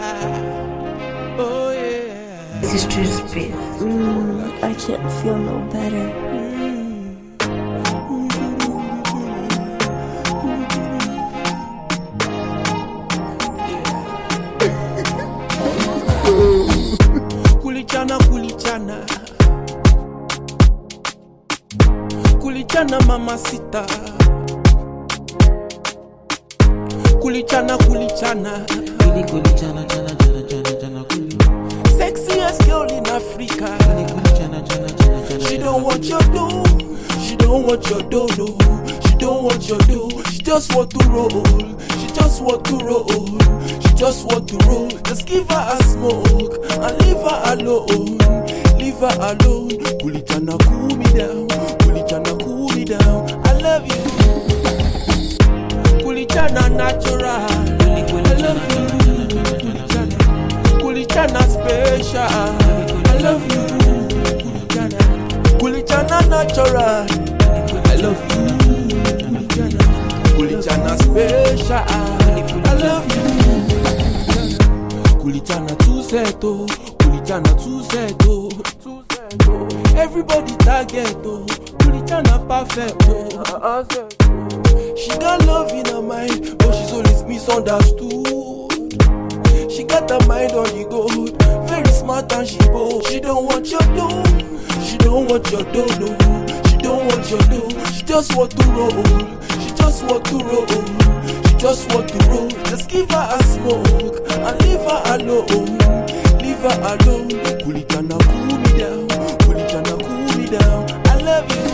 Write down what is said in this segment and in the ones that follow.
Oh yeah. Sister Space. I can't feel no better. Kulichana, kulichana. Kulichana mamacita. Kulichana, kulichana. Kulichana, chana, chana, chana, chana, kuli. Sexiest girl in Africa. Kulichana, chana, chana, chana. She don't want your dough. She don't want your dough. She don't want your dough. She just want to roll. She just want to roll. She just want to roll. Just give her a smoke and leave her alone. Leave her alone. Kulichana, cool me down. Kulichana, cool me down. I love you. Kulichana natural. I love you. Kulichana special. I love you. Kulichana natural. I love you. Kulichana special. I love you. Kulichana two seto. Kulichana two seto. Everybody target oh. Kulichana perfect oh. She got love in her mind, but she's always misunderstood. She got her mind on the go, very smart and she bold. She don't want your dough, she don't want your dough, no. She don't want your dough, she just want to roll. She just want to roll, she just want to roll. Just give her a smoke and leave her alone. Leave her alone. Kulichana cool me down, Kulichana cool me down. I love you.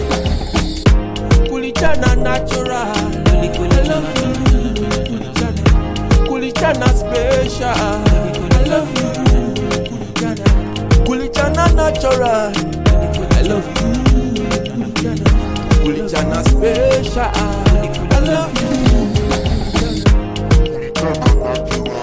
Kulichana natural. I love you. Kulichana special. I love you. Kulichana natural. I love you. Kulichana special. I love you.